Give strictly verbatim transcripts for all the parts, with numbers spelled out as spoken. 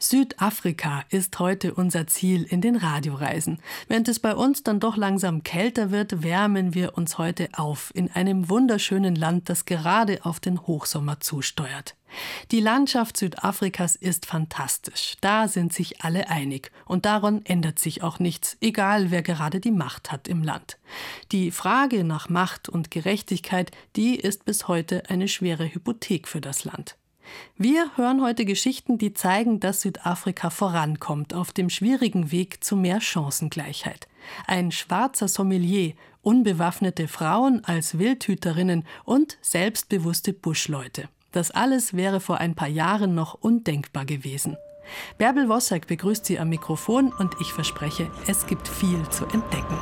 Südafrika ist heute unser Ziel in den Radioreisen. Während es bei uns dann doch langsam kälter wird, wärmen wir uns heute auf in einem wunderschönen Land, das gerade auf den Hochsommer zusteuert. Die Landschaft Südafrikas ist fantastisch. Da sind sich alle einig. Und daran ändert sich auch nichts, egal wer gerade die Macht hat im Land. Die Frage nach Macht und Gerechtigkeit, die ist bis heute eine schwere Hypothek für das Land. Wir hören heute Geschichten, die zeigen, dass Südafrika vorankommt auf dem schwierigen Weg zu mehr Chancengleichheit. Ein schwarzer Sommelier, unbewaffnete Frauen als Wildhüterinnen und selbstbewusste Buschleute. Das alles wäre vor ein paar Jahren noch undenkbar gewesen. Bärbel Wossack begrüßt Sie am Mikrofon und ich verspreche, es gibt viel zu entdecken.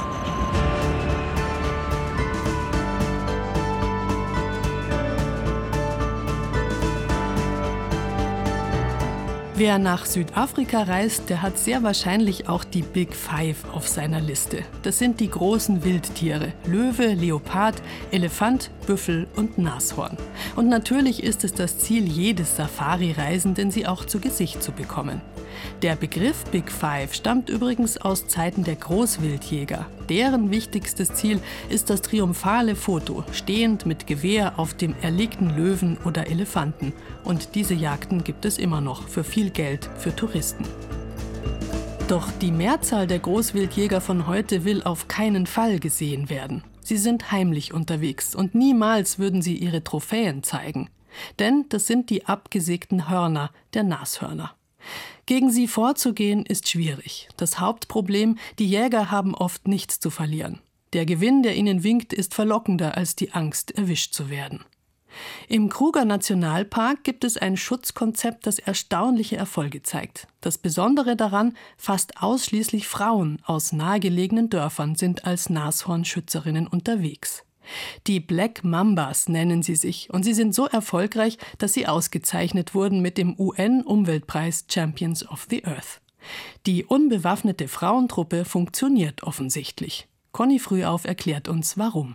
Wer nach Südafrika reist, der hat sehr wahrscheinlich auch die Big Five auf seiner Liste. Das sind die großen Wildtiere: Löwe, Leopard, Elefant, Büffel und Nashorn. Und natürlich ist es das Ziel jedes Safari-Reisenden, sie auch zu Gesicht zu bekommen. Der Begriff Big Five stammt übrigens aus Zeiten der Großwildjäger. Deren wichtigstes Ziel ist das triumphale Foto, stehend mit Gewehr auf dem erlegten Löwen oder Elefanten. Und diese Jagden gibt es immer noch für viel Geld für Touristen. Doch die Mehrzahl der Großwildjäger von heute will auf keinen Fall gesehen werden. Sie sind heimlich unterwegs und niemals würden sie ihre Trophäen zeigen. Denn das sind die abgesägten Hörner der Nashörner. Gegen sie vorzugehen ist schwierig. Das Hauptproblem: die Jäger haben oft nichts zu verlieren. Der Gewinn, der ihnen winkt, ist verlockender als die Angst, erwischt zu werden. Im Kruger Nationalpark gibt es ein Schutzkonzept, das erstaunliche Erfolge zeigt. Das Besondere daran: fast ausschließlich Frauen aus nahegelegenen Dörfern sind als Nashornschützerinnen unterwegs. Die Black Mambas nennen sie sich und sie sind so erfolgreich, dass sie ausgezeichnet wurden mit dem U N-Umweltpreis Champions of the Earth. Die unbewaffnete Frauentruppe funktioniert offensichtlich. Conny Frühauf erklärt uns, warum.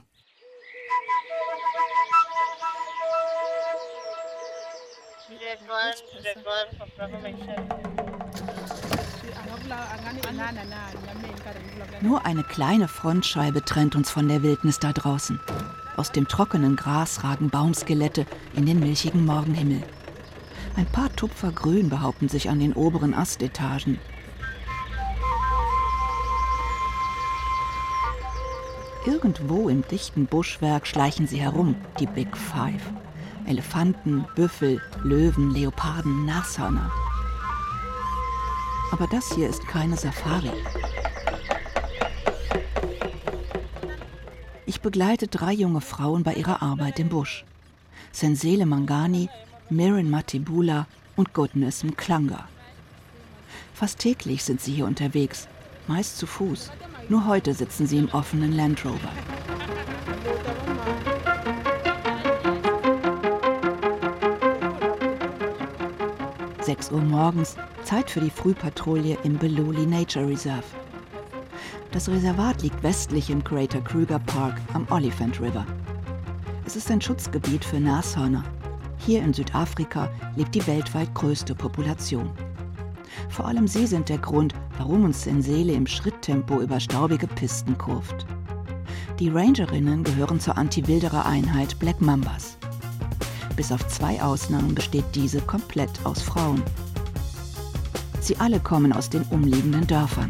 Nur eine kleine Frontscheibe trennt uns von der Wildnis da draußen. Aus dem trockenen Gras ragen Baumskelette in den milchigen Morgenhimmel. Ein paar Tupfer Grün behaupten sich an den oberen Astetagen. Irgendwo im dichten Buschwerk schleichen sie herum, die Big Five. Elefanten, Büffel, Löwen, Leoparden, Nashörner. Aber das hier ist keine Safari. Ich begleite drei junge Frauen bei ihrer Arbeit im Busch. Senzele Mangani, Mirren Matibula und Goodness Mklanga. Fast täglich sind sie hier unterwegs, meist zu Fuß. Nur heute sitzen sie im offenen Land Rover. sechs Uhr morgens, Zeit für die Frühpatrouille im Beloli Nature Reserve. Das Reservat liegt westlich im Greater Kruger Park am Oliphant River. Es ist ein Schutzgebiet für Nashörner. Hier in Südafrika lebt die weltweit größte Population. Vor allem sie sind der Grund, warum uns Senzele im Schritttempo über staubige Pisten kurvt. Die Rangerinnen gehören zur Anti-Wilderer-Einheit Black Mambas. Bis auf zwei Ausnahmen besteht diese komplett aus Frauen. Sie alle kommen aus den umliegenden Dörfern.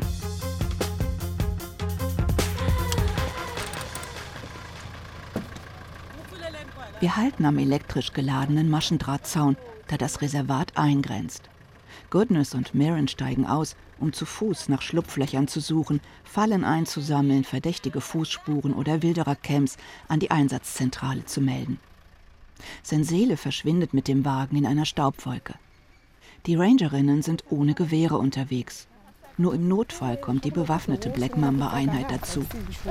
Wir halten am elektrisch geladenen Maschendrahtzaun, da das Reservat eingrenzt. Goodness und Mirren steigen aus, um zu Fuß nach Schlupflöchern zu suchen, Fallen einzusammeln, verdächtige Fußspuren oder Wilderercamps an die Einsatzzentrale zu melden. Senzele verschwindet mit dem Wagen in einer Staubwolke. Die Rangerinnen sind ohne Gewehre unterwegs. Nur im Notfall kommt die bewaffnete Black Mamba-Einheit dazu.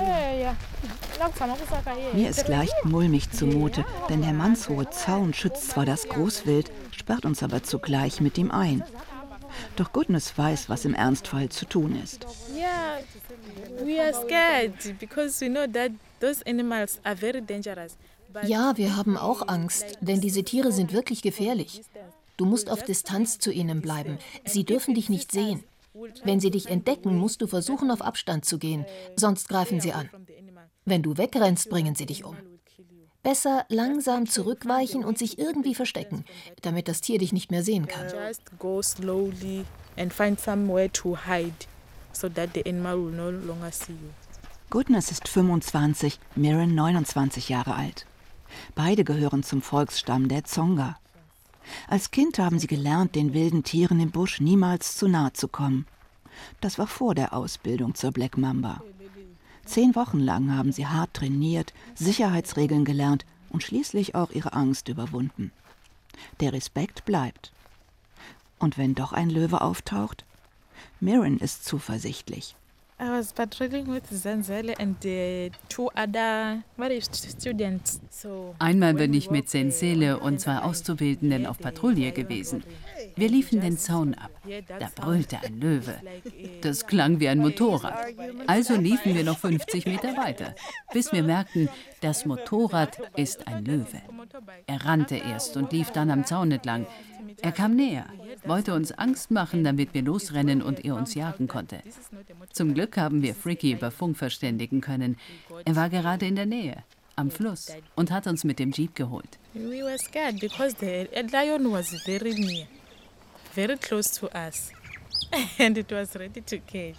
Mir ist leicht mulmig zumute, denn der mannshohe Zaun schützt zwar das Großwild, sperrt uns aber zugleich mit ihm ein. Doch Goodness weiß, was im Ernstfall zu tun ist. Ja, wir haben auch Angst, denn diese Tiere sind wirklich gefährlich. Du musst auf Distanz zu ihnen bleiben. Sie dürfen dich nicht sehen. Wenn sie dich entdecken, musst du versuchen, auf Abstand zu gehen, sonst greifen sie an. Wenn du wegrennst, bringen sie dich um. Besser langsam zurückweichen und sich irgendwie verstecken, damit das Tier dich nicht mehr sehen kann. Goodness ist fünfundzwanzig, Mirren neunundzwanzig Jahre alt. Beide gehören zum Volksstamm der Dzonga. Als Kind haben sie gelernt, den wilden Tieren im Busch niemals zu nahe zu kommen. Das war vor der Ausbildung zur Black Mamba. Zehn Wochen lang haben sie hart trainiert, Sicherheitsregeln gelernt und schließlich auch ihre Angst überwunden. Der Respekt bleibt. Und wenn doch ein Löwe auftaucht? Mirren ist zuversichtlich. I was patrolling with Zenzele and the two other students. So Einmal bin ich mit Zenzele und zwei Auszubildenden auf Patrouille gewesen. Wir liefen den Zaun ab. Da brüllte ein Löwe. Das klang wie ein Motorrad. Also liefen wir noch fünfzig Meter weiter, bis wir merkten, das Motorrad ist ein Löwe. Er rannte erst und lief dann am Zaun entlang. Er kam näher, wollte uns Angst machen, damit wir losrennen und er uns jagen konnte. Zum Glück haben wir Fricky über Funk verständigen können. Er war gerade in der Nähe, am Fluss, und hat uns mit dem Jeep geholt. We were scared because the lion was very near, very close to us, and it was ready to catch.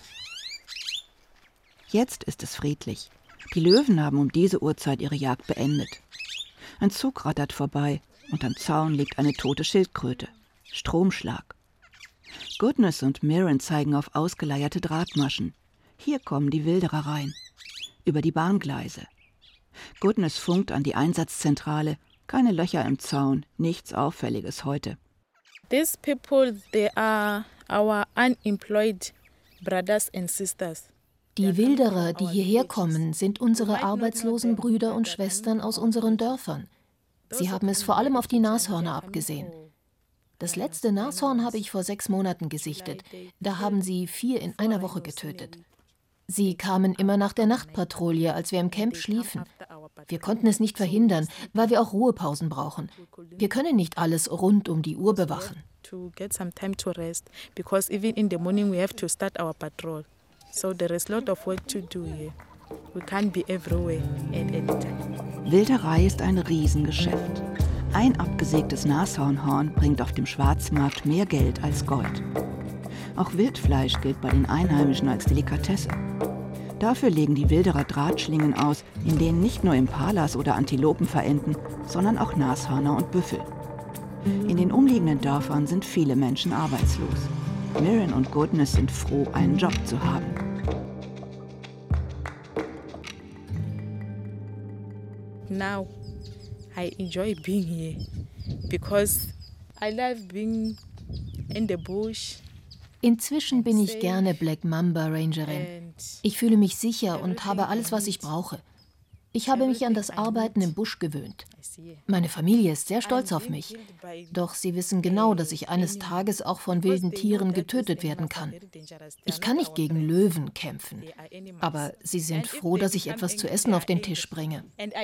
Jetzt ist es friedlich. Die Löwen haben um diese Uhrzeit ihre Jagd beendet. Ein Zug rattert vorbei und am Zaun liegt eine tote Schildkröte. Stromschlag. Goodness und Mirren zeigen auf ausgeleierte Drahtmaschen. Hier kommen die Wilderer rein. Über die Bahngleise. Goodness funkt an die Einsatzzentrale. Keine Löcher im Zaun, nichts Auffälliges heute. These people, they are our unemployed brothers and sisters. Die Wilderer, die hierher kommen, sind unsere arbeitslosen Brüder und Schwestern aus unseren Dörfern. Sie haben es vor allem auf die Nashörner abgesehen. Das letzte Nashorn habe ich vor sechs Monaten gesichtet. Da haben sie vier in einer Woche getötet. Sie kamen immer nach der Nachtpatrouille, als wir im Camp schliefen. Wir konnten es nicht verhindern, weil wir auch Ruhepausen brauchen. Wir können nicht alles rund um die Uhr bewachen. Wilderei ist ein Riesengeschäft. Ein abgesägtes Nashornhorn bringt auf dem Schwarzmarkt mehr Geld als Gold. Auch Wildfleisch gilt bei den Einheimischen als Delikatesse. Dafür legen die Wilderer Drahtschlingen aus, in denen nicht nur Impalas oder Antilopen verenden, sondern auch Nashörner und Büffel. In den umliegenden Dörfern sind viele Menschen arbeitslos. Mirren und Goodness sind froh, einen Job zu haben. Now, I enjoy being here because I love being in the bush. Inzwischen bin ich gerne Black Mamba Rangerin. Ich fühle mich sicher und habe alles, was ich brauche. Ich habe mich an das Arbeiten im Busch gewöhnt. Meine Familie ist sehr stolz auf mich. Doch sie wissen genau, dass ich eines Tages auch von wilden Tieren getötet werden kann. Ich kann nicht gegen Löwen kämpfen. Aber sie sind froh, dass ich etwas zu essen auf den Tisch bringe.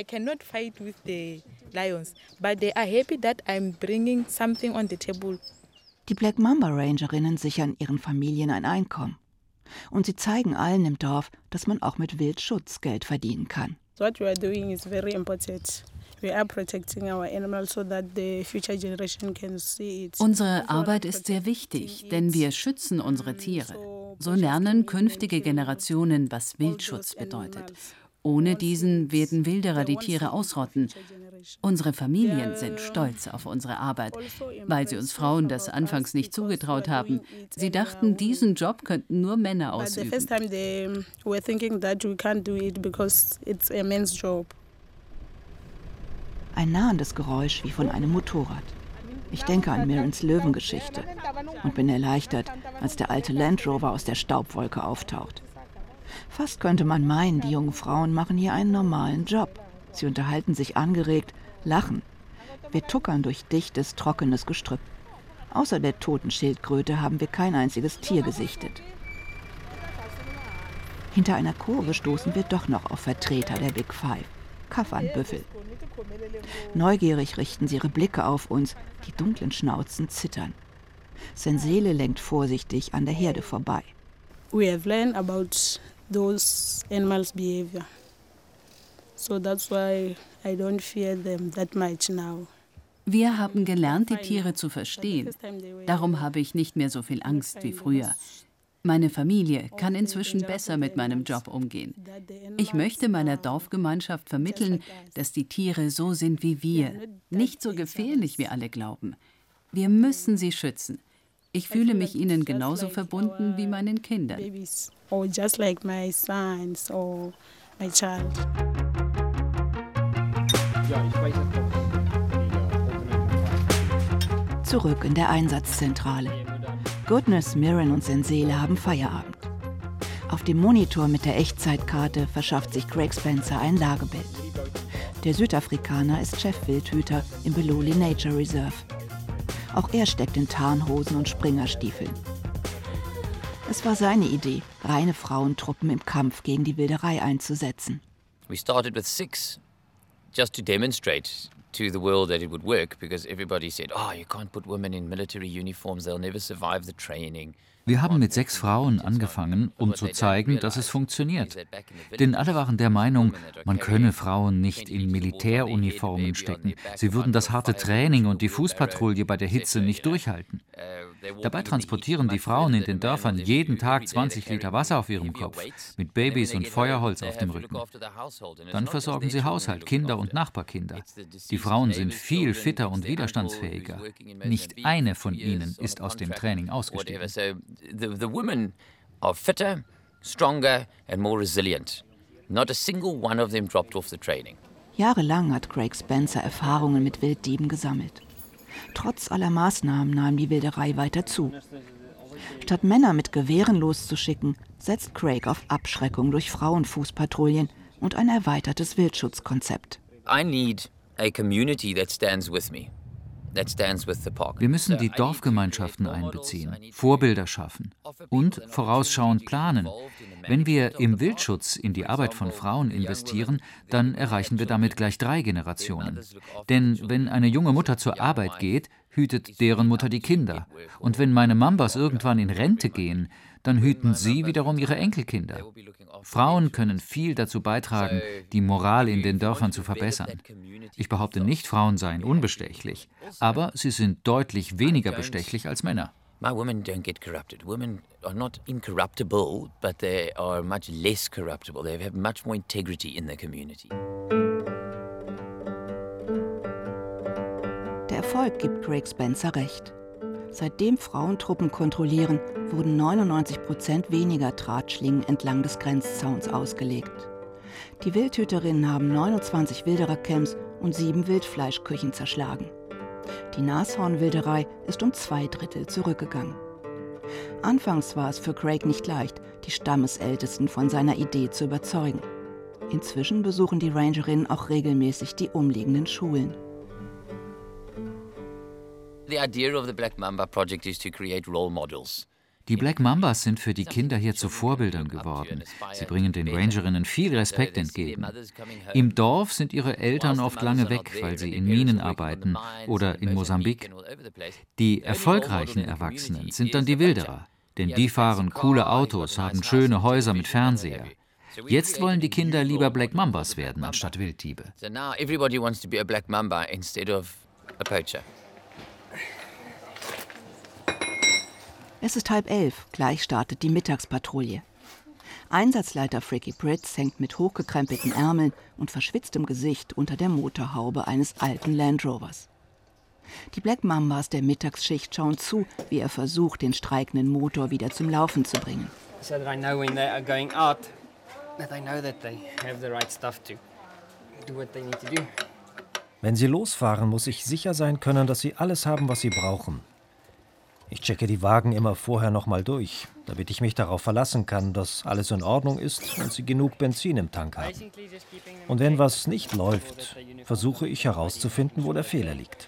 Die Black Mamba Rangerinnen sichern ihren Familien ein Einkommen. Und sie zeigen allen im Dorf, dass man auch mit Wildschutz Geld verdienen kann. What we are doing is very important. We are protecting our animals so that the future generation can see it. Unsere Arbeit ist sehr wichtig, denn wir schützen unsere Tiere. So lernen künftige Generationen, was Wildschutz bedeutet. Ohne diesen werden Wilderer die Tiere ausrotten. Unsere Familien sind stolz auf unsere Arbeit, weil sie uns Frauen das anfangs nicht zugetraut haben. Sie dachten, diesen Job könnten nur Männer ausüben. Ein nahendes Geräusch wie von einem Motorrad. Ich denke an Mirrens Löwengeschichte und bin erleichtert, als der alte Land Rover aus der Staubwolke auftaucht. Fast könnte man meinen, die jungen Frauen machen hier einen normalen Job. Sie unterhalten sich angeregt, lachen. Wir tuckern durch dichtes, trockenes Gestrüpp. Außer der toten Schildkröte haben wir kein einziges Tier gesichtet. Hinter einer Kurve stoßen wir doch noch auf Vertreter der Big Five. Kaffernbüffel. Neugierig richten sie ihre Blicke auf uns, die dunklen Schnauzen zittern. Sensele lenkt vorsichtig an der Herde vorbei. We have learned about those animals' behavior. So that's why I don't fear them that much now. Wir haben gelernt, die Tiere zu verstehen. Darum habe ich nicht mehr so viel Angst wie früher. Meine Familie kann inzwischen besser mit meinem Job umgehen. Ich möchte meiner Dorfgemeinschaft vermitteln, dass die Tiere so sind wie wir, nicht so gefährlich wie alle glauben. Wir müssen sie schützen. Ich fühle mich ihnen genauso verbunden wie meinen Kindern. Or just like my sons or my child. Zurück in der Einsatzzentrale. Goodness, Mirren und Sensele haben Feierabend. Auf dem Monitor mit der Echtzeitkarte verschafft sich Craig Spencer ein Lagebild. Der Südafrikaner ist Chefwildhüter im Beloli Nature Reserve. Auch er steckt in Tarnhosen und Springerstiefeln. Es war seine Idee, reine Frauentruppen im Kampf gegen die Wilderei einzusetzen. We started with six, just to demonstrate to the world that it would work, because everybody said, oh, you can't put women in military uniforms, they'll never survive the training. Wir haben mit sechs Frauen angefangen, um zu zeigen, dass es funktioniert. Denn alle waren der Meinung, man könne Frauen nicht in Militäruniformen stecken. Sie würden das harte Training und die Fußpatrouille bei der Hitze nicht durchhalten. Dabei transportieren die Frauen in den Dörfern jeden Tag zwanzig Liter Wasser auf ihrem Kopf, mit Babys und Feuerholz auf dem Rücken. Dann versorgen sie Haushalt, Kinder und Nachbarkinder. Die Frauen sind viel fitter und widerstandsfähiger. Nicht eine von ihnen ist aus dem Training ausgestiegen. The, the women are fitter, stronger and more resilient. Not a single one of them dropped off the training. Jahrelang hat Craig Spencer Erfahrungen mit Wilddieben gesammelt. Trotz aller Maßnahmen nahm die Wilderei weiter zu. Statt Männer mit Gewehren loszuschicken, setzt Craig auf Abschreckung durch Frauenfußpatrouillen und ein erweitertes Wildschutzkonzept. I need a community that stands with me. Wir müssen die Dorfgemeinschaften einbeziehen, Vorbilder schaffen und vorausschauend planen. Wenn wir im Wildschutz in die Arbeit von Frauen investieren, dann erreichen wir damit gleich drei Generationen. Denn wenn eine junge Mutter zur Arbeit geht, hütet deren Mutter die Kinder. Und wenn meine Mambas irgendwann in Rente gehen, dann hüten sie wiederum ihre Enkelkinder. Frauen können viel dazu beitragen, die Moral in den Dörfern zu verbessern. Ich behaupte nicht, Frauen seien unbestechlich, aber sie sind deutlich weniger bestechlich als Männer. My women don't get corrupted. Women are not incorruptible, but they are much less corruptible. They have much more integrity in their community. Der Erfolg gibt Craig Spencer recht. Seitdem Frauentruppen kontrollieren, wurden neunundneunzig Prozent weniger Drahtschlingen entlang des Grenzzauns ausgelegt. Die Wildhüterinnen haben neunundzwanzig Wilderercamps und sieben Wildfleischküchen zerschlagen. Die Nashornwilderei ist um zwei Drittel zurückgegangen. Anfangs war es für Craig nicht leicht, die Stammesältesten von seiner Idee zu überzeugen. Inzwischen besuchen die Rangerinnen auch regelmäßig die umliegenden Schulen. The idea of the Black Mamba project is to create role models. Die Black Mambas sind für die Kinder hier zu Vorbildern geworden. Sie bringen den Rangerinnen viel Respekt entgegen. Im Dorf sind ihre Eltern oft lange weg, weil sie in Minen arbeiten oder in Mosambik. Die erfolgreichen Erwachsenen sind dann die Wilderer, denn die fahren coole Autos, haben schöne Häuser mit Fernseher. Jetzt wollen die Kinder lieber Black Mambas werden, anstatt Wilddiebe. So now everybody wants to be a Black Mamba instead of a poacher. Es ist halb elf, gleich startet die Mittagspatrouille. Einsatzleiter Fricky Pritz hängt mit hochgekrempelten Ärmeln und verschwitztem Gesicht unter der Motorhaube eines alten Land Rovers. Die Black Mambas der Mittagsschicht schauen zu, wie er versucht, den streikenden Motor wieder zum Laufen zu bringen. So that I know when they are going out, that I know that they have the right stuff to do what they need to do. Wenn sie losfahren, muss ich sicher sein können, dass sie alles haben, was sie brauchen. Ich checke die Wagen immer vorher noch mal durch, damit ich mich darauf verlassen kann, dass alles in Ordnung ist und sie genug Benzin im Tank haben. Und wenn was nicht läuft, versuche ich herauszufinden, wo der Fehler liegt.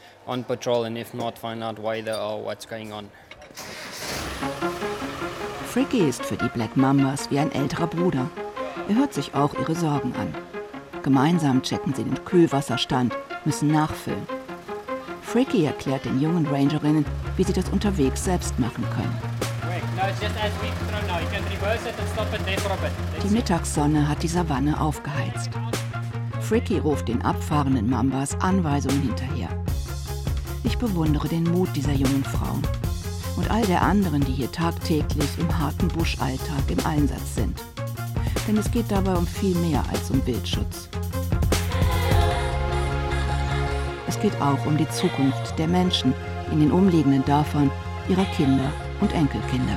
Fricky ist für die Black Mambas wie ein älterer Bruder. Er hört sich auch ihre Sorgen an. Gemeinsam checken sie den Kühlwasserstand, müssen nachfüllen. Fricky erklärt den jungen Rangerinnen, wie sie das unterwegs selbst machen können. Die Mittagssonne hat die Savanne aufgeheizt. Fricky ruft den abfahrenden Mambas Anweisungen hinterher. Ich bewundere den Mut dieser jungen Frauen und all der anderen, die hier tagtäglich im harten Buschalltag im Einsatz sind. Denn es geht dabei um viel mehr als um Wildschutz. Es geht auch um die Zukunft der Menschen in den umliegenden Dörfern, ihrer Kinder und Enkelkinder.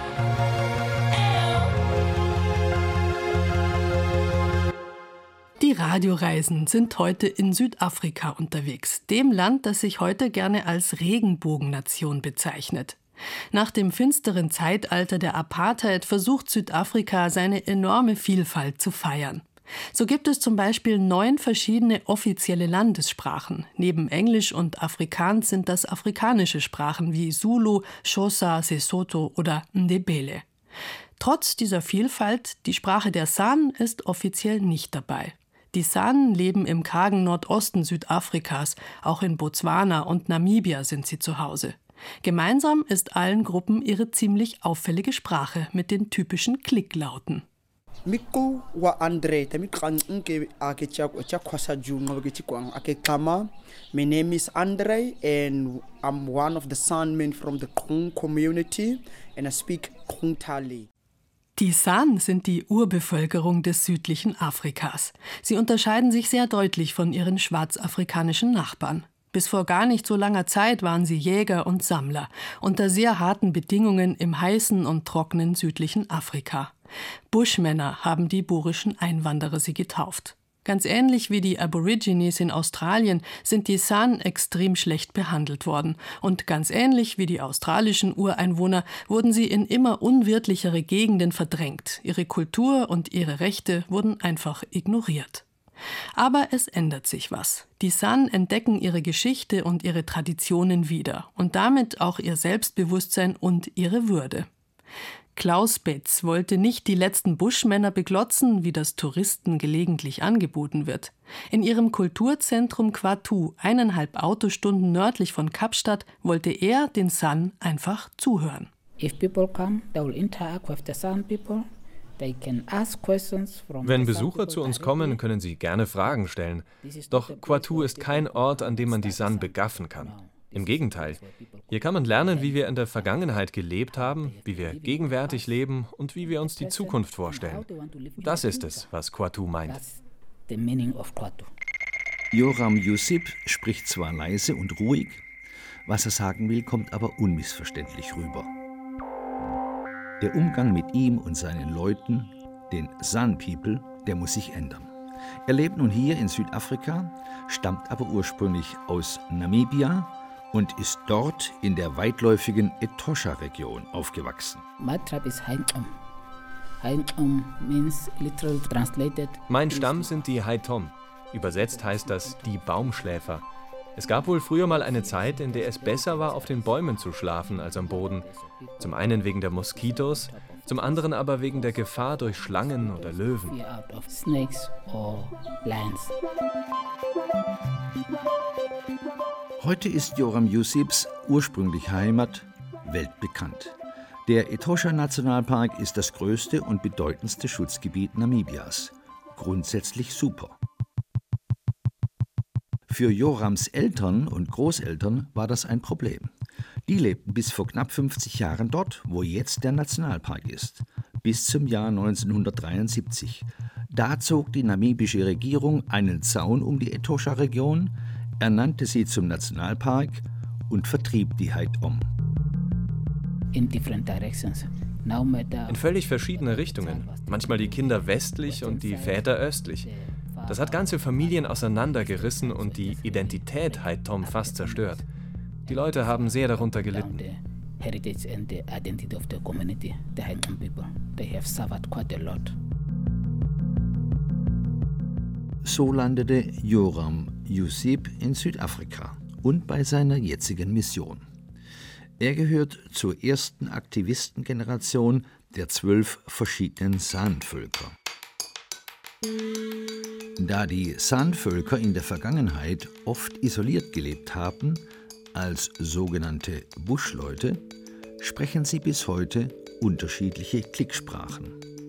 Die Radioreisen sind heute in Südafrika unterwegs, dem Land, das sich heute gerne als Regenbogennation bezeichnet. Nach dem finsteren Zeitalter der Apartheid versucht Südafrika, seine enorme Vielfalt zu feiern. So gibt es zum Beispiel neun verschiedene offizielle Landessprachen. Neben Englisch und Afrikaans sind das afrikanische Sprachen wie Zulu, Xhosa, Sesotho oder Ndebele. Trotz dieser Vielfalt, die Sprache der San ist offiziell nicht dabei. Die San leben im kargen Nordosten Südafrikas, auch in Botswana und Namibia sind sie zu Hause. Gemeinsam ist allen Gruppen ihre ziemlich auffällige Sprache mit den typischen Klicklauten. Miku wa Andre, damit kranke ake cha kwasa junga wagiti kwang ake kama. My name is Andre and I'm one of the San men from the Krum community and I speak Krumtali. Die San sind die Urbevölkerung des südlichen Afrikas. Sie unterscheiden sich sehr deutlich von ihren schwarzafrikanischen Nachbarn. Bis vor gar nicht so langer Zeit waren sie Jäger und Sammler, unter sehr harten Bedingungen im heißen und trockenen südlichen Afrika. Buschmänner haben die burischen Einwanderer sie getauft. Ganz ähnlich wie die Aborigines in Australien sind die San extrem schlecht behandelt worden. Und ganz ähnlich wie die australischen Ureinwohner wurden sie in immer unwirtlichere Gegenden verdrängt. Ihre Kultur und ihre Rechte wurden einfach ignoriert. Aber es ändert sich was. Die San entdecken ihre Geschichte und ihre Traditionen wieder und damit auch ihr Selbstbewusstsein und ihre Würde. Klaus Betz wollte nicht die letzten Buschmänner beglotzen, wie das Touristen gelegentlich angeboten wird. In ihrem Kulturzentrum Kwatu, eineinhalb Autostunden nördlich von Kapstadt, wollte er den San einfach zuhören. If people come, they will interact with the San people. Wenn Besucher zu uns kommen, können sie gerne Fragen stellen. Doch Kwatu ist kein Ort, an dem man die San begaffen kann. Im Gegenteil, hier kann man lernen, wie wir in der Vergangenheit gelebt haben, wie wir gegenwärtig leben und wie wir uns die Zukunft vorstellen. Das ist es, was Kwatu meint. Joram Yusip spricht zwar leise und ruhig, was er sagen will, kommt aber unmissverständlich rüber. Der Umgang mit ihm und seinen Leuten, den San People, der muss sich ändern. Er lebt nun hier in Südafrika, stammt aber ursprünglich aus Namibia und ist dort in der weitläufigen Etosha-Region aufgewachsen. Mein Stamm sind die Haitom. Übersetzt heißt das die Baumschläfer. Es gab wohl früher mal eine Zeit, in der es besser war, auf den Bäumen zu schlafen als am Boden. Zum einen wegen der Moskitos, zum anderen aber wegen der Gefahr durch Schlangen oder Löwen. Heute ist Joram Yusips ursprüngliche Heimat weltbekannt. Der Etosha-Nationalpark ist das größte und bedeutendste Schutzgebiet Namibias. Grundsätzlich super. Für Jorams Eltern und Großeltern war das ein Problem. Die lebten bis vor knapp fünfzig Jahren dort, wo jetzt der Nationalpark ist, bis zum Jahr neunzehnhundertdreiundsiebzig. Da zog die namibische Regierung einen Zaun um die Etosha-Region, ernannte sie zum Nationalpark und vertrieb die Haitom. In different directions. In völlig verschiedene Richtungen. Manchmal die Kinder westlich und die Väter östlich. Das hat ganze Familien auseinandergerissen und die Identität Haitom fast zerstört. Die Leute haben sehr darunter gelitten. So landete Joram Yusip in Südafrika und bei seiner jetzigen Mission. Er gehört zur ersten Aktivistengeneration der zwölf verschiedenen San-Völker. Da die San-Völker in der Vergangenheit oft isoliert gelebt haben, als sogenannte Buschleute, sprechen sie bis heute unterschiedliche Klicksprachen.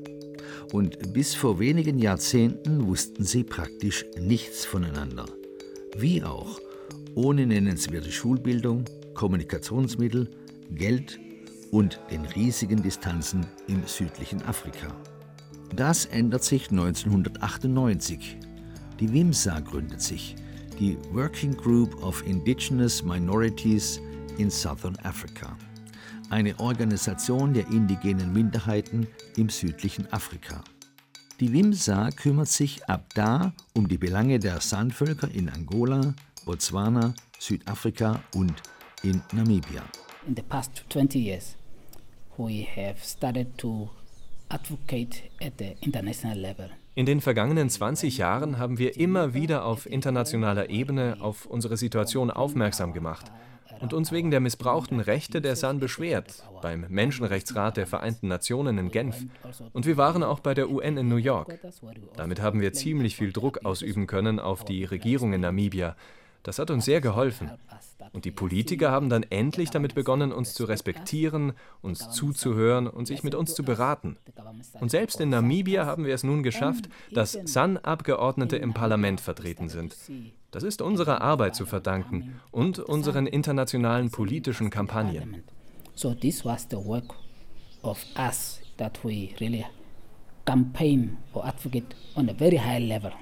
Und bis vor wenigen Jahrzehnten wussten sie praktisch nichts voneinander. Wie auch, ohne nennenswerte Schulbildung, Kommunikationsmittel, Geld und den riesigen Distanzen im südlichen Afrika. Das ändert sich neunzehnhundertachtundneunzig. Die WIMSA gründet sich, die Working Group of Indigenous Minorities in Southern Africa, eine Organisation der indigenen Minderheiten im südlichen Afrika. Die WIMSA kümmert sich ab da um die Belange der San-Völker in Angola, Botswana, Südafrika und in Namibia. In the past twenty years, we have started to advocate at the international level. In den vergangenen zwanzig Jahren haben wir immer wieder auf internationaler Ebene auf unsere Situation aufmerksam gemacht und uns wegen der missbrauchten Rechte der San beschwert, beim Menschenrechtsrat der Vereinten Nationen in Genf. Und wir waren auch bei der U N in New York. Damit haben wir ziemlich viel Druck ausüben können auf die Regierung in Namibia. Das hat uns sehr geholfen. Und die Politiker haben dann endlich damit begonnen, uns zu respektieren, uns zuzuhören und sich mit uns zu beraten. Und selbst in Namibia haben wir es nun geschafft, dass San-Abgeordnete im Parlament vertreten sind. Das ist unserer Arbeit zu verdanken und unseren internationalen politischen Kampagnen. So this was the work of us that we really campaign or advocate on a very high level.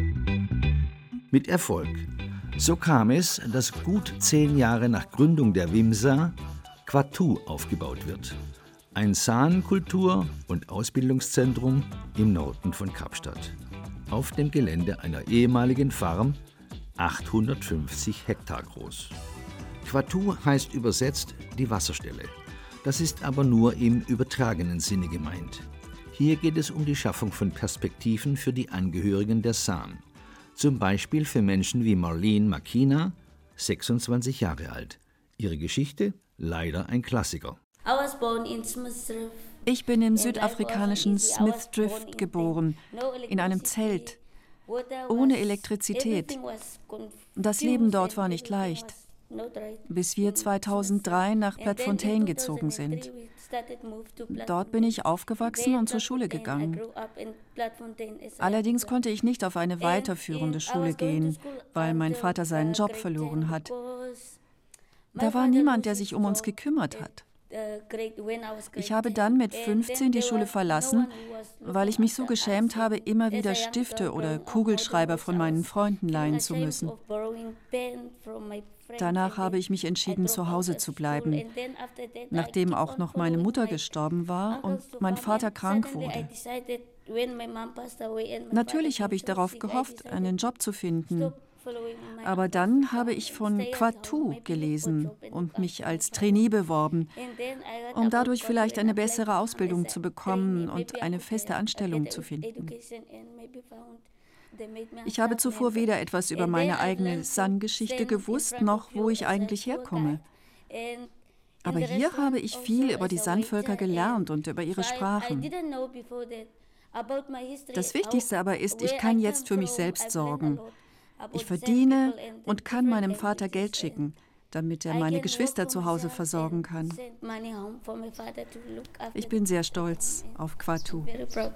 Mit Erfolg. So kam es, dass gut zehn Jahre nach Gründung der WIMSA Kwatuu aufgebaut wird. Ein San-Kultur- und Ausbildungszentrum im Norden von Kapstadt. Auf dem Gelände einer ehemaligen Farm, achthundertfünfzig Hektar groß. Kwatuu heißt übersetzt die Wasserstelle. Das ist aber nur im übertragenen Sinne gemeint. Hier geht es um die Schaffung von Perspektiven für die Angehörigen der San. Zum Beispiel für Menschen wie Marlene Makina, sechsundzwanzig Jahre alt. Ihre Geschichte leider ein Klassiker. Ich bin im südafrikanischen Smith Drift geboren, in einem Zelt, ohne Elektrizität. Das Leben dort war nicht leicht, bis wir zweitausenddrei nach Plattfontein gezogen sind. Dort bin ich aufgewachsen und zur Schule gegangen. Allerdings konnte ich nicht auf eine weiterführende Schule gehen, weil mein Vater seinen Job verloren hat. Da war niemand, der sich um uns gekümmert hat. Ich habe dann mit fünfzehn die Schule verlassen, weil ich mich so geschämt habe, immer wieder Stifte oder Kugelschreiber von meinen Freunden leihen zu müssen. Danach habe ich mich entschieden, zu Hause zu bleiben, nachdem auch noch meine Mutter gestorben war und mein Vater krank wurde. Natürlich habe ich darauf gehofft, einen Job zu finden. Aber dann habe ich von Kwatuu gelesen und mich als Trainee beworben, um dadurch vielleicht eine bessere Ausbildung zu bekommen und eine feste Anstellung zu finden. Ich habe zuvor weder etwas über meine eigene San-Geschichte gewusst, noch wo ich eigentlich herkomme. Aber hier habe ich viel über die San-Völker gelernt und über ihre Sprachen. Das Wichtigste aber ist, ich kann jetzt für mich selbst sorgen. Ich verdiene und kann meinem Vater Geld schicken, damit er meine Geschwister zu Hause versorgen kann. Ich bin sehr stolz auf Kwatuu.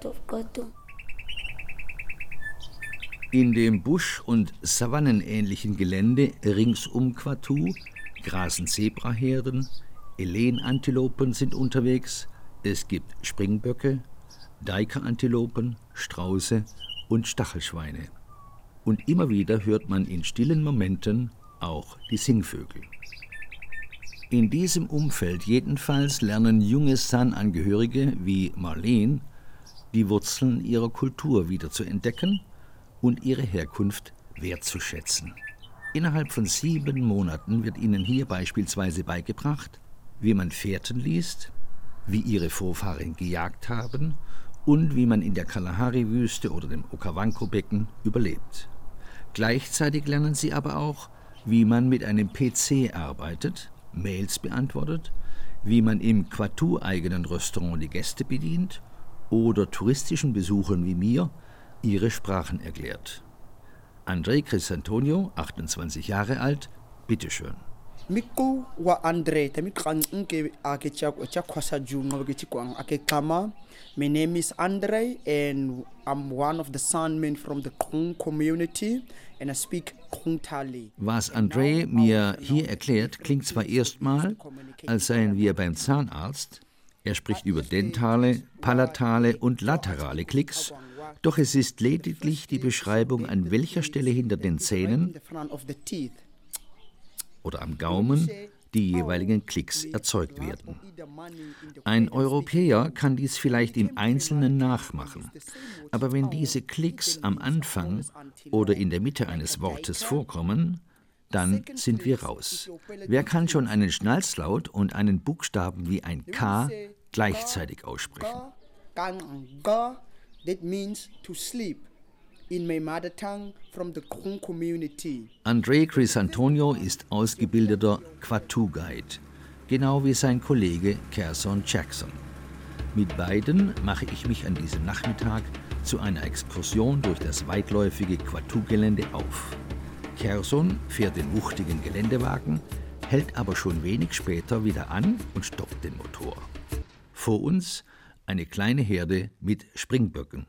In dem busch- und savannenähnlichen Gelände rings um Kwatuu grasen Zebraherden, Elenantilopen sind unterwegs, es gibt Springböcke, Duiker-Antilopen, Strauße und Stachelschweine. Und immer wieder hört man in stillen Momenten auch die Singvögel. In diesem Umfeld jedenfalls lernen junge San-Angehörige wie Marlene die Wurzeln ihrer Kultur wieder zu entdecken und ihre Herkunft wertzuschätzen. Innerhalb von sieben Monaten wird ihnen hier beispielsweise beigebracht, wie man Fährten liest, wie ihre Vorfahren gejagt haben und wie man in der Kalahari-Wüste oder dem Okavango-Becken überlebt. Gleichzeitig lernen sie aber auch, wie man mit einem P C arbeitet, Mails beantwortet, wie man im Kwatuu-eigenen Restaurant die Gäste bedient oder touristischen Besuchern wie mir ihre Sprachen erklärt. André Crisantonio, achtundzwanzig Jahre alt, bitteschön. Miku wa Andre, tamit kan unke ake chak chak kwasa junga wage chikwang ake kama. My name is Andre and I'm one of the Sanmen from the Krung community and I speak Krung Thali. Was André mir hier erklärt, klingt zwar erstmal, als seien wir beim Zahnarzt. Er spricht über dentale, palatale und laterale Klicks, doch es ist lediglich die Beschreibung, an welcher Stelle hinter den Zähnen oder am Gaumen die jeweiligen Klicks erzeugt werden. Ein Europäer kann dies vielleicht im Einzelnen nachmachen, aber wenn diese Klicks am Anfang oder in der Mitte eines Wortes vorkommen, dann sind wir raus. Wer kann schon einen Schnalzlaut und einen Buchstaben wie ein K gleichzeitig aussprechen? That means to sleep. In my mother tongue from the Krung community. André Crisantonio ist ausgebildeter Quatu-Guide, genau wie sein Kollege Kerson Jackson. Mit beiden mache ich mich an diesem Nachmittag zu einer Exkursion durch das weitläufige Quatu-Gelände auf. Kerson fährt den wuchtigen Geländewagen, hält aber schon wenig später wieder an und stoppt den Motor. Vor uns eine kleine Herde mit Springböcken.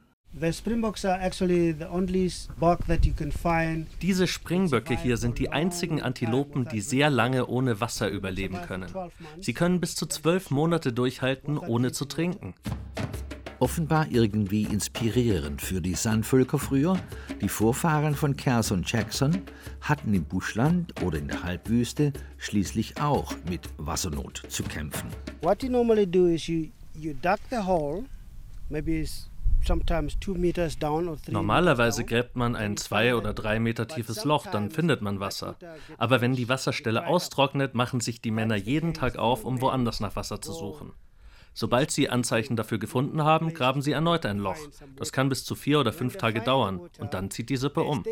Diese Springböcke hier sind die einzigen Antilopen, die sehr lange ohne Wasser überleben können. Sie können bis zu zwölf Monate durchhalten, ohne zu trinken. Offenbar irgendwie inspirierend für die San-Völker früher. Die Vorfahren von Kerson Jackson hatten im Buschland oder in der Halbwüste schließlich auch mit Wassernot zu kämpfen. What you normally do is you you dug the hole, maybe sometimes two meters down or three. Normalerweise gräbt man ein zwei oder drei Meter tiefes Loch, dann findet man Wasser. Aber wenn die Wasserstelle austrocknet, machen sich die Männer jeden Tag auf, um woanders nach Wasser zu suchen. Sobald sie Anzeichen dafür gefunden haben, graben sie erneut ein Loch. Das kann bis zu vier oder fünf Tage dauern und dann zieht die Sippe um.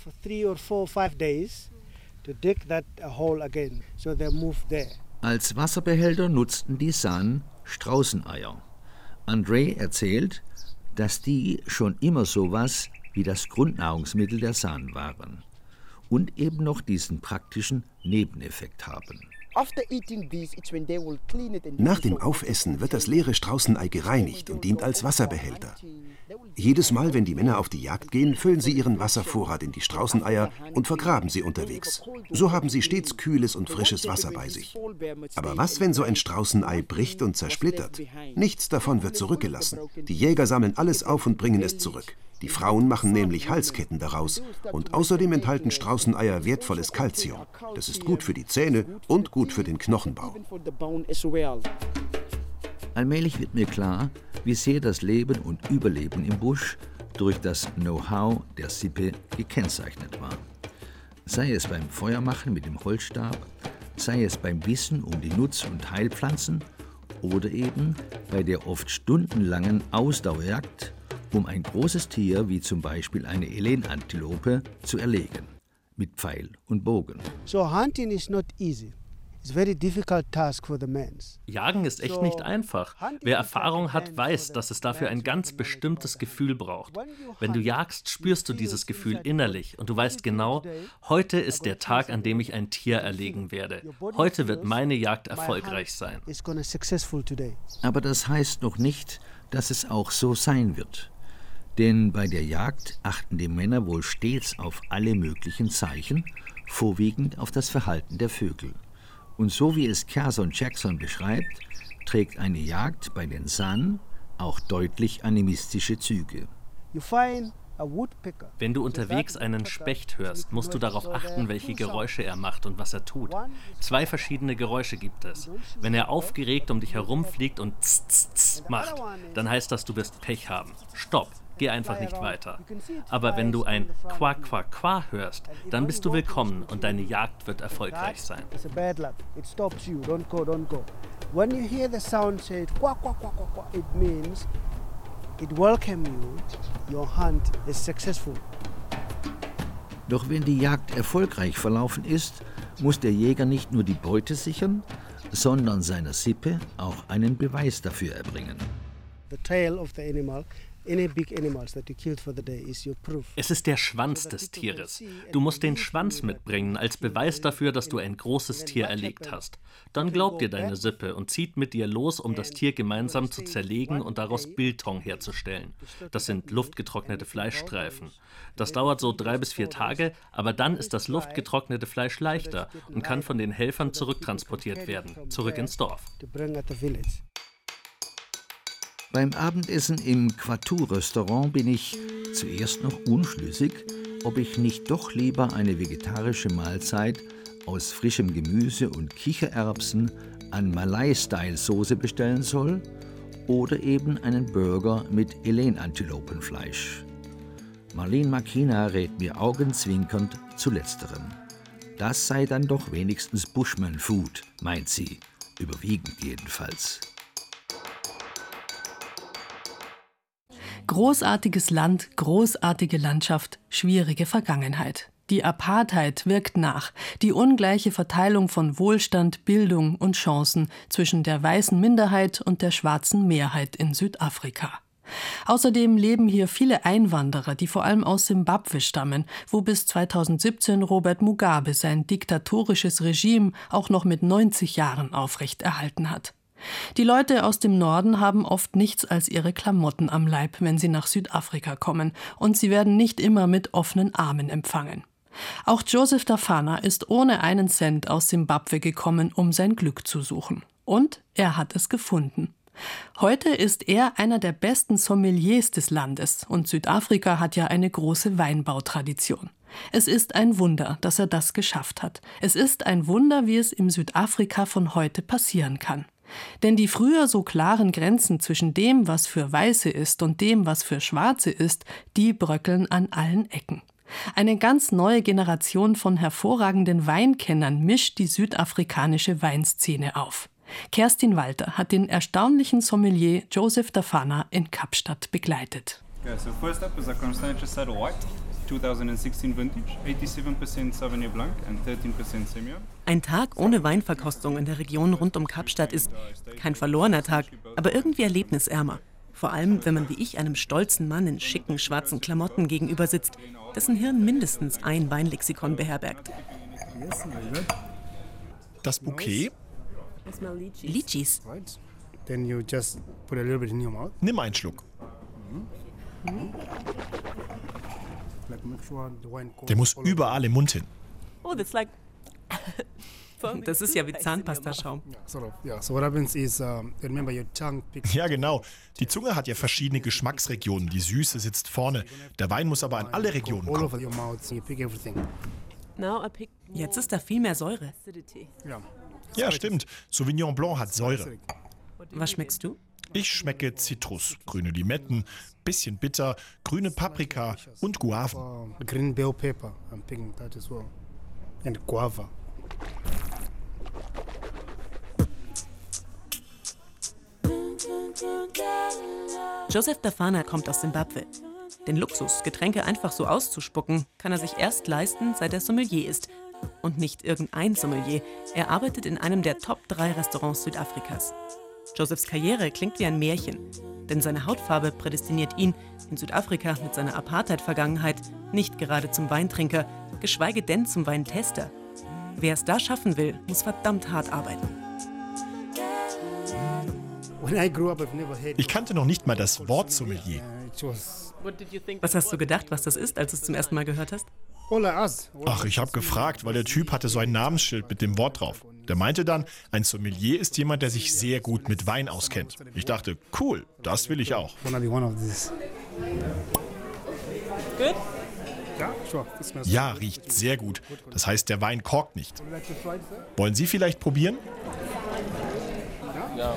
Als Wasserbehälter nutzten die San Straußeneier. André erzählt, dass die schon immer sowas wie das Grundnahrungsmittel der San waren und eben noch diesen praktischen Nebeneffekt haben. Nach dem Aufessen wird das leere Straußenei gereinigt und dient als Wasserbehälter. Jedes Mal, wenn die Männer auf die Jagd gehen, füllen sie ihren Wasservorrat in die Straußeneier und vergraben sie unterwegs. So haben sie stets kühles und frisches Wasser bei sich. Aber was, wenn so ein Straußenei bricht und zersplittert? Nichts davon wird zurückgelassen. Die Jäger sammeln alles auf und bringen es zurück. Die Frauen machen nämlich Halsketten daraus und außerdem enthalten Straußeneier wertvolles Kalzium. Das ist gut für die Zähne und gut für den Knochenbau. Allmählich wird mir klar, wie sehr das Leben und Überleben im Busch durch das Know-how der Sippe gekennzeichnet war. Sei es beim Feuermachen mit dem Holzstab, sei es beim Wissen um die Nutz- und Heilpflanzen oder eben bei der oft stundenlangen Ausdauerjagd, um ein großes Tier wie zum Beispiel eine Elenantilope zu erlegen, mit Pfeil und Bogen. So hunting is not easy. It's a very difficult task for the men. Jagen ist echt nicht einfach. Wer Erfahrung hat, weiß, dass es dafür ein ganz bestimmtes Gefühl braucht. Wenn du jagst, spürst du dieses Gefühl innerlich und du weißt genau, heute ist der Tag, an dem ich ein Tier erlegen werde. Heute wird meine Jagd erfolgreich sein. Aber das heißt noch nicht, dass es auch so sein wird. Denn bei der Jagd achten die Männer wohl stets auf alle möglichen Zeichen, vorwiegend auf das Verhalten der Vögel. Und so wie es Kerson Jackson beschreibt, trägt eine Jagd bei den San auch deutlich animistische Züge. Wenn du unterwegs einen Specht hörst, musst du darauf achten, welche Geräusche er macht und was er tut. Zwei verschiedene Geräusche gibt es. Wenn er aufgeregt um dich herumfliegt und tss, tss, tss macht, dann heißt das, du wirst Pech haben. Stopp! Geh einfach nicht weiter. Aber wenn du ein Qua Qua Qua hörst, dann bist du willkommen und deine Jagd wird erfolgreich sein. When you hear the sound say Qua Qua Qua Qua, it means it welcome you. Your hunt is successful. Doch wenn die Jagd erfolgreich verlaufen ist, muss der Jäger nicht nur die Beute sichern, sondern seiner Sippe auch einen Beweis dafür erbringen. The tail of the animal Es ist der Schwanz des Tieres. Du musst den Schwanz mitbringen als Beweis dafür, dass du ein großes Tier erlegt hast. Dann glaubt dir deine Sippe und zieht mit dir los, um das Tier gemeinsam zu zerlegen und daraus Biltong herzustellen. Das sind luftgetrocknete Fleischstreifen. Das dauert so drei bis vier Tage, aber dann ist das luftgetrocknete Fleisch leichter und kann von den Helfern zurücktransportiert werden, zurück ins Dorf. Beim Abendessen im Quatu-Restaurant bin ich zuerst noch unschlüssig, ob ich nicht doch lieber eine vegetarische Mahlzeit aus frischem Gemüse und Kichererbsen an Malay-Style-Soße bestellen soll oder eben einen Burger mit Elen-Antilopenfleisch. Marlene Makina rät mir augenzwinkernd zu letzterem. Das sei dann doch wenigstens Bushman-Food, meint sie, überwiegend jedenfalls. Großartiges Land, großartige Landschaft, schwierige Vergangenheit. Die Apartheid wirkt nach, die ungleiche Verteilung von Wohlstand, Bildung und Chancen zwischen der weißen Minderheit und der schwarzen Mehrheit in Südafrika. Außerdem leben hier viele Einwanderer, die vor allem aus Simbabwe stammen, wo bis zweitausendsiebzehn Robert Mugabe sein diktatorisches Regime auch noch mit neunzig Jahren aufrechterhalten hat. Die Leute aus dem Norden haben oft nichts als ihre Klamotten am Leib, wenn sie nach Südafrika kommen, und sie werden nicht immer mit offenen Armen empfangen. Auch Joseph Dafana ist ohne einen Cent aus Simbabwe gekommen, um sein Glück zu suchen. Und er hat es gefunden. Heute ist er einer der besten Sommeliers des Landes und Südafrika hat ja eine große Weinbautradition. Es ist ein Wunder, dass er das geschafft hat. Es ist ein Wunder, wie es im Südafrika von heute passieren kann. Denn die früher so klaren Grenzen zwischen dem, was für Weiße ist und dem, was für Schwarze ist, die bröckeln an allen Ecken. Eine ganz neue Generation von hervorragenden Weinkennern mischt die südafrikanische Weinszene auf. Kerstin Walter hat den erstaunlichen Sommelier Joseph Dafana in Kapstadt begleitet. Okay, so first up is a Constantia Saddle White, twenty sixteen vintage, eighty-seven percent Sauvignon Blanc and thirteen percent Semillon. Ein Tag ohne Weinverkostung in der Region rund um Kapstadt ist kein verlorener Tag, aber irgendwie erlebnisärmer. Vor allem, wenn man wie ich einem stolzen Mann in schicken schwarzen Klamotten gegenüber sitzt, dessen Hirn mindestens ein Weinlexikon beherbergt. Das Bouquet? Litschis. Nimm einen Schluck. Der muss überall im Mund hin. Oh, that's like... Das ist ja wie Zahnpastaschaum. Ja, genau. Die Zunge hat ja verschiedene Geschmacksregionen. Die Süße sitzt vorne. Der Wein muss aber an alle Regionen kommen. Jetzt ist da viel mehr Säure. Ja, stimmt. Sauvignon Blanc hat Säure. Was schmeckst du? Ich schmecke Zitrus, grüne Limetten, bisschen bitter, grüne Paprika und Guaven. Green bell pepper and pink that as well. And guava. Joseph Dafana kommt aus Simbabwe. Den Luxus, Getränke einfach so auszuspucken, kann er sich erst leisten, seit er Sommelier ist. Und nicht irgendein Sommelier. Er arbeitet in einem der Top drei Restaurants Südafrikas. Josephs Karriere klingt wie ein Märchen, denn seine Hautfarbe prädestiniert ihn in Südafrika mit seiner Apartheid-Vergangenheit nicht gerade zum Weintrinker, geschweige denn zum Weintester. Wer es da schaffen will, muss verdammt hart arbeiten. Ich kannte noch nicht mal das Wort Sommelier. Was hast du gedacht, was das ist, als du es zum ersten Mal gehört hast? Ach, ich habe gefragt, weil der Typ hatte so ein Namensschild mit dem Wort drauf. Der meinte dann, ein Sommelier ist jemand, der sich sehr gut mit Wein auskennt. Ich dachte, cool, das will ich auch. Ja, riecht sehr gut. Das heißt, der Wein korkt nicht. Wollen Sie vielleicht probieren? Ja.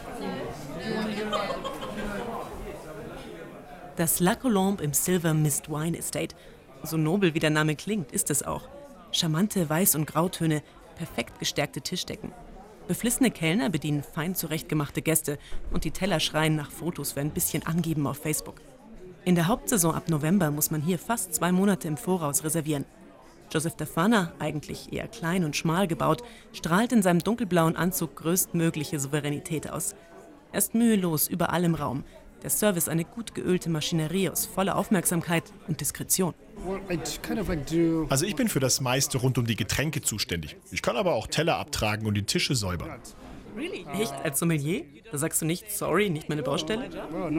Das La Colombe im Silver Mist Wine Estate. So nobel wie der Name klingt, ist es auch. Charmante Weiß- und Grautöne, perfekt gestärkte Tischdecken. Beflissene Kellner bedienen fein zurechtgemachte Gäste und die Teller schreien nach Fotos für ein bisschen Angeben auf Facebook. In der Hauptsaison ab November muss man hier fast zwei Monate im Voraus reservieren. Joseph Dafana, eigentlich eher klein und schmal gebaut, strahlt in seinem dunkelblauen Anzug größtmögliche Souveränität aus. Er ist mühelos überall im Raum, Der Service eine gut geölte Maschinerie aus voller Aufmerksamkeit und Diskretion. Also ich bin für das meiste rund um die Getränke zuständig. Ich kann aber auch Teller abtragen und die Tische säubern. Echt? Als Sommelier? Da sagst du nicht, sorry, nicht meine Baustelle?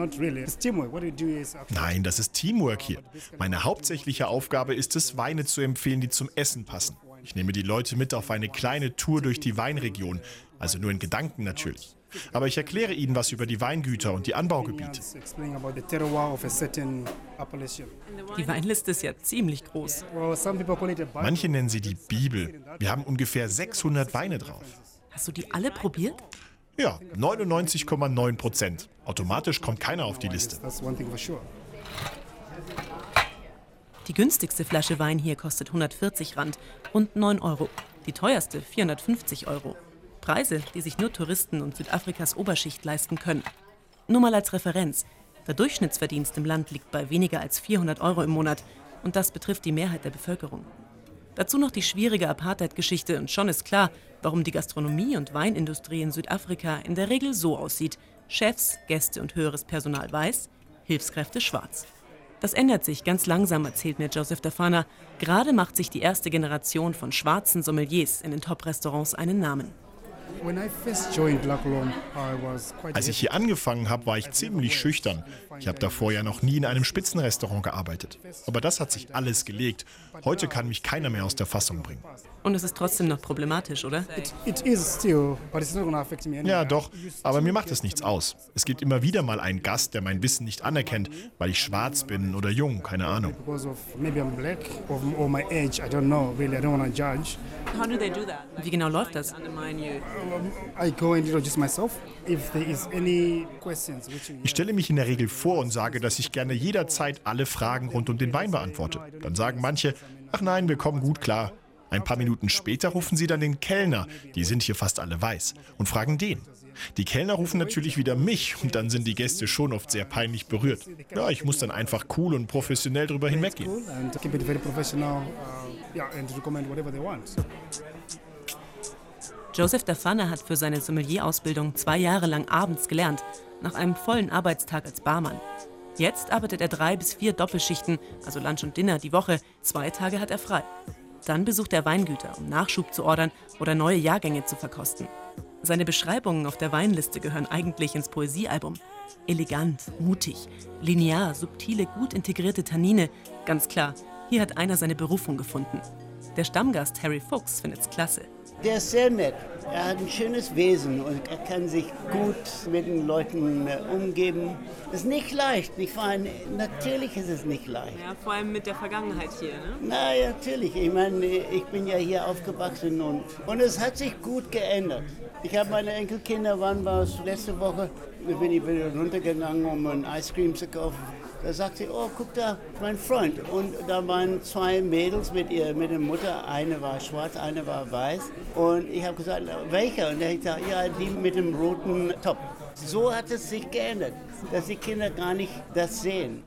Nein, das ist Teamwork hier. Meine hauptsächliche Aufgabe ist es, Weine zu empfehlen, die zum Essen passen. Ich nehme die Leute mit auf eine kleine Tour durch die Weinregion, also nur in Gedanken natürlich. Aber ich erkläre ihnen was über die Weingüter und die Anbaugebiete. Die Weinliste ist ja ziemlich groß. Manche nennen sie die Bibel. Wir haben ungefähr sechshundert Weine drauf. Hast du die alle probiert? Ja, neunundneunzig Komma neun Prozent. Automatisch kommt keiner auf die Liste. Die günstigste Flasche Wein hier kostet hundertvierzig Rand, rund neun Euro. Die teuerste vierhundertfünfzig Euro. Preise, die sich nur Touristen und Südafrikas Oberschicht leisten können. Nur mal als Referenz. Der Durchschnittsverdienst im Land liegt bei weniger als vierhundert Euro im Monat. Und das betrifft die Mehrheit der Bevölkerung. Dazu noch die schwierige Apartheid-Geschichte und schon ist klar, warum die Gastronomie und Weinindustrie in Südafrika in der Regel so aussieht. Chefs, Gäste und höheres Personal weiß, Hilfskräfte schwarz. Das ändert sich ganz langsam, erzählt mir Joseph Dafana. Gerade macht sich die erste Generation von schwarzen Sommeliers in den Top-Restaurants einen Namen. Als ich hier angefangen habe, war ich ziemlich schüchtern. Ich habe davor ja noch nie in einem Spitzenrestaurant gearbeitet. Aber das hat sich alles gelegt. Heute kann mich keiner mehr aus der Fassung bringen. Und es ist trotzdem noch problematisch, oder? Ja, doch. Aber mir macht es nichts aus. Es gibt immer wieder mal einen Gast, der mein Wissen nicht anerkennt, weil ich schwarz bin oder jung, keine Ahnung. Wie genau läuft das? Ich stelle mich in der Regel vor und sage, dass ich gerne jederzeit alle Fragen rund um den Wein beantworte. Dann sagen manche, ach nein, wir kommen gut klar. Ein paar Minuten später rufen sie dann den Kellner, die sind hier fast alle weiß, und fragen den. Die Kellner rufen natürlich wieder mich und dann sind die Gäste schon oft sehr peinlich berührt. Ja, ich muss dann einfach cool und professionell drüber hinweggehen. Joseph Dafana hat für seine Sommelier-Ausbildung zwei Jahre lang abends gelernt, nach einem vollen Arbeitstag als Barmann. Jetzt arbeitet er drei bis vier Doppelschichten, also Lunch und Dinner die Woche, zwei Tage hat er frei. Dann besucht er Weingüter, um Nachschub zu ordern oder neue Jahrgänge zu verkosten. Seine Beschreibungen auf der Weinliste gehören eigentlich ins Poesiealbum. Elegant, mutig, linear, subtile, gut integrierte Tannine. Ganz klar, hier hat einer seine Berufung gefunden. Der Stammgast Harry Fuchs findet's klasse. Der ist sehr nett. Er hat ein schönes Wesen und er kann sich gut mit den Leuten umgeben. Das ist nicht leicht. Ich meine, natürlich ist es nicht leicht. Ja, vor allem mit der Vergangenheit hier, ne? Na ja, natürlich. Ich meine, ich bin ja hier aufgewachsen und, und es hat sich gut geändert. Ich habe meine Enkelkinder, wann war es, letzte Woche, bin ich wieder runtergegangen, um ein Eiscreme zu kaufen. Da sagt sie, oh, guck da, mein Freund. Und da waren zwei Mädels mit ihr, mit der Mutter. Eine war schwarz, eine war weiß. Und ich habe gesagt, welcher? Und er hat gesagt, ja, die mit dem roten Top. So hat es sich geändert, dass die Kinder gar nicht das sehen.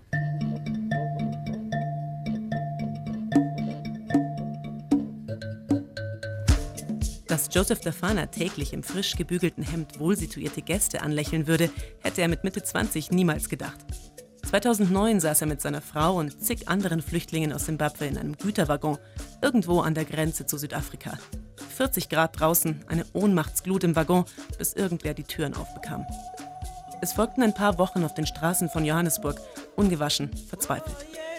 Dass Joseph Dafana täglich im frisch gebügelten Hemd wohlsituierte Gäste anlächeln würde, hätte er mit Mitte zwanzig niemals gedacht. zweitausendneun saß er mit seiner Frau und zig anderen Flüchtlingen aus Simbabwe in einem Güterwaggon, irgendwo an der Grenze zu Südafrika. vierzig Grad draußen, eine Ohnmachtsglut im Waggon, bis irgendwer die Türen aufbekam. Es folgten ein paar Wochen auf den Straßen von Johannesburg, ungewaschen, verzweifelt.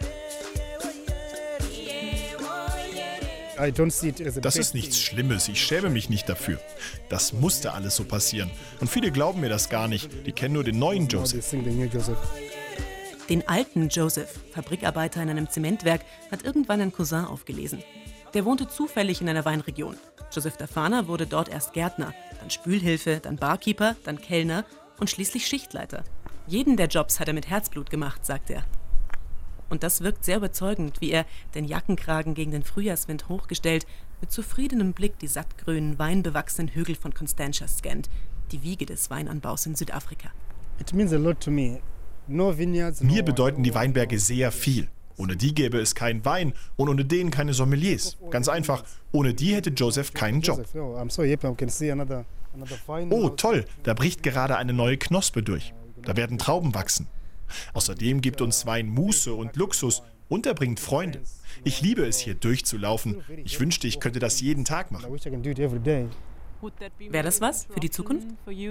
Das ist nichts Schlimmes, ich schäme mich nicht dafür. Das musste alles so passieren. Und viele glauben mir das gar nicht, die kennen nur den neuen Joseph. Den alten Joseph, Fabrikarbeiter in einem Zementwerk, hat irgendwann ein Cousin aufgelesen. Der wohnte zufällig in einer Weinregion. Joseph Dafana wurde dort erst Gärtner, dann Spülhilfe, dann Barkeeper, dann Kellner und schließlich Schichtleiter. Jeden der Jobs hat er mit Herzblut gemacht, sagt er. Und das wirkt sehr überzeugend, wie er, den Jackenkragen gegen den Frühjahrswind hochgestellt, mit zufriedenem Blick die sattgrünen, weinbewachsenen Hügel von Constantia scannt, die Wiege des Weinanbaus in Südafrika. Mir bedeuten die Weinberge sehr viel. Ohne die gäbe es keinen Wein und ohne den keine Sommeliers. Ganz einfach, ohne die hätte Joseph keinen Job. Oh, toll, da bricht gerade eine neue Knospe durch. Da werden Trauben wachsen. Außerdem gibt uns Wein Muße und Luxus und er bringt Freunde. Ich liebe es, hier durchzulaufen. Ich wünschte, ich könnte das jeden Tag machen. Wäre das was für die Zukunft?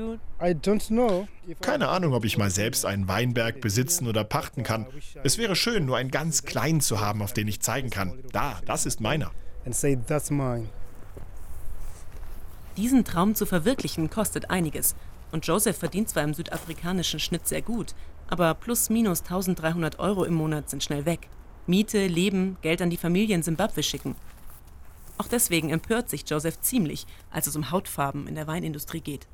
Keine Ahnung, ob ich mal selbst einen Weinberg besitzen oder pachten kann. Es wäre schön, nur einen ganz kleinen zu haben, auf den ich zeigen kann. Da, das ist meiner. Diesen Traum zu verwirklichen, kostet einiges. Und Joseph verdient zwar im südafrikanischen Schnitt sehr gut, aber plus minus eintausenddreihundert Euro im Monat sind schnell weg. Miete, Leben, Geld an die Familie in Simbabwe schicken. Auch deswegen empört sich Joseph ziemlich, als es um Hautfarben in der Weinindustrie geht.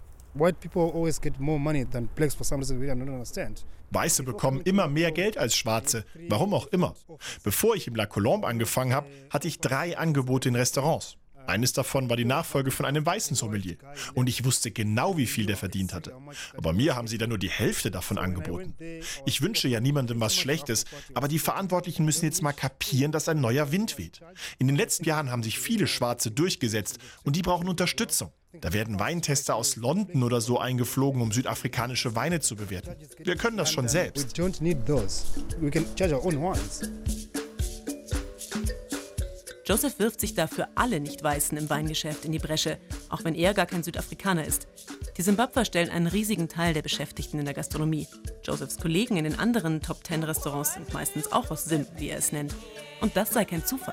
Weiße bekommen immer mehr Geld als Schwarze, warum auch immer. Bevor ich im La Colombe angefangen habe, hatte ich drei Angebote in Restaurants. Eines davon war die Nachfolge von einem weißen Sommelier. Und ich wusste genau, wie viel der verdient hatte. Aber mir haben sie dann nur die Hälfte davon angeboten. Ich wünsche ja niemandem was Schlechtes, aber die Verantwortlichen müssen jetzt mal kapieren, dass ein neuer Wind weht. In den letzten Jahren haben sich viele Schwarze durchgesetzt und die brauchen Unterstützung. Da werden Weintester aus London oder so eingeflogen, um südafrikanische Weine zu bewerten. Wir können das schon selbst. Joseph wirft sich da für alle Nicht-Weißen im Weingeschäft in die Bresche, auch wenn er gar kein Südafrikaner ist. Die Simbabwer stellen einen riesigen Teil der Beschäftigten in der Gastronomie. Josephs Kollegen in den anderen Top Ten Restaurants sind meistens auch aus Simb, wie er es nennt. Und das sei kein Zufall.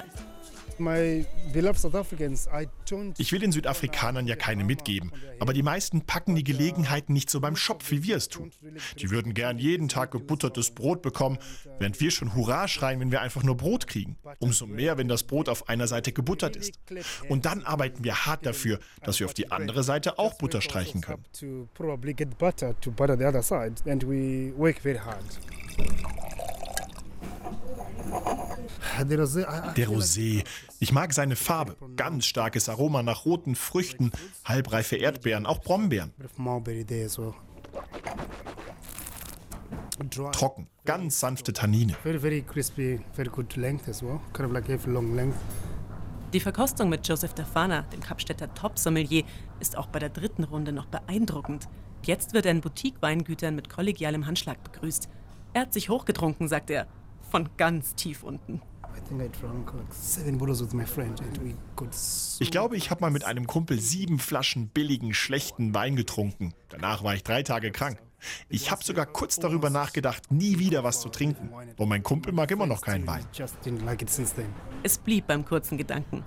Ich will den Südafrikanern ja keine mitgeben, aber die meisten packen die Gelegenheiten nicht so beim Schopf, wie wir es tun. Die würden gern jeden Tag gebuttertes Brot bekommen, während wir schon Hurra schreien, wenn wir einfach nur Brot kriegen. Umso mehr, wenn das Brot auf einer Seite gebuttert ist. Und dann arbeiten wir hart dafür, dass wir auf die andere Seite auch Butter streichen können. Der Rosé. Ich mag seine Farbe. Ganz starkes Aroma nach roten Früchten, halbreife Erdbeeren, auch Brombeeren. Trocken, ganz sanfte Tannine. Die Verkostung mit Joseph Dafana, dem Kapstädter Top-Sommelier, ist auch bei der dritten Runde noch beeindruckend. Jetzt wird er in Boutique-Weingütern mit kollegialem Handschlag begrüßt. Er hat sich hochgetrunken, sagt er, von ganz tief unten. Ich glaube, ich habe mal mit einem Kumpel sieben Flaschen billigen, schlechten Wein getrunken. Danach war ich drei Tage krank. Ich habe sogar kurz darüber nachgedacht, nie wieder was zu trinken. Und mein Kumpel mag immer noch keinen Wein. Es blieb beim kurzen Gedanken.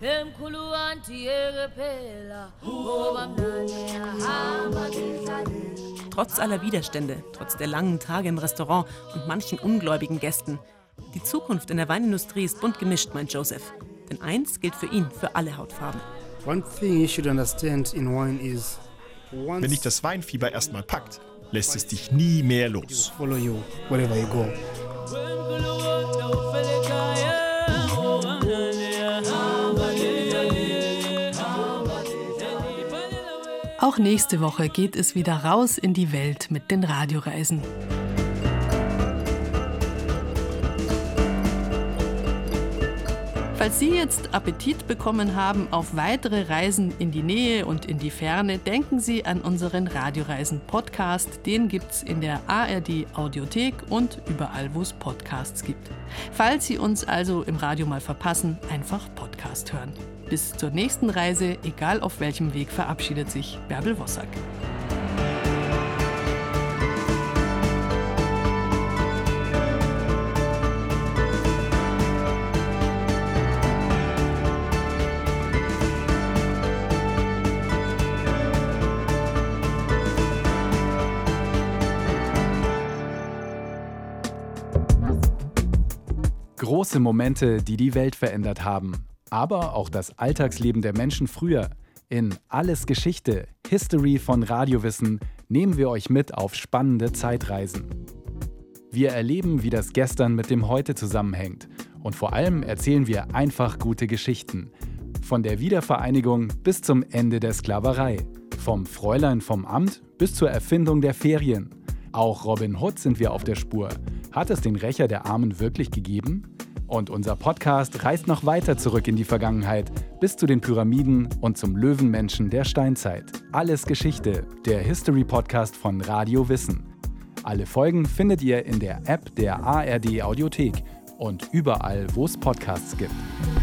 Trotz aller Widerstände, trotz der langen Tage im Restaurant und manchen ungläubigen Gästen. Die Zukunft in der Weinindustrie ist bunt gemischt, meint Joseph. Denn eins gilt für ihn, für alle Hautfarben. Wenn dich das Weinfieber erstmal packt, lässt es dich nie mehr los. Auch nächste Woche geht es wieder raus in die Welt mit den Radioreisen. Falls Sie jetzt Appetit bekommen haben auf weitere Reisen in die Nähe und in die Ferne, denken Sie an unseren Radioreisen-Podcast. Den gibt's in der A R D-Audiothek und überall, wo es Podcasts gibt. Falls Sie uns also im Radio mal verpassen, einfach Podcast hören. Bis zur nächsten Reise, egal auf welchem Weg, verabschiedet sich Bärbel Wossack. Große Momente, die die Welt verändert haben. Aber auch das Alltagsleben der Menschen früher. In Alles Geschichte, History von Radiowissen nehmen wir euch mit auf spannende Zeitreisen. Wir erleben, wie das Gestern mit dem Heute zusammenhängt. Und vor allem erzählen wir einfach gute Geschichten. Von der Wiedervereinigung bis zum Ende der Sklaverei. Vom Fräulein vom Amt bis zur Erfindung der Ferien. Auch Robin Hood sind wir auf der Spur. Hat es den Rächer der Armen wirklich gegeben? Und unser Podcast reist noch weiter zurück in die Vergangenheit, bis zu den Pyramiden und zum Löwenmenschen der Steinzeit. Alles Geschichte, der History-Podcast von Radio Wissen. Alle Folgen findet ihr in der App der A R D Audiothek und überall, wo es Podcasts gibt.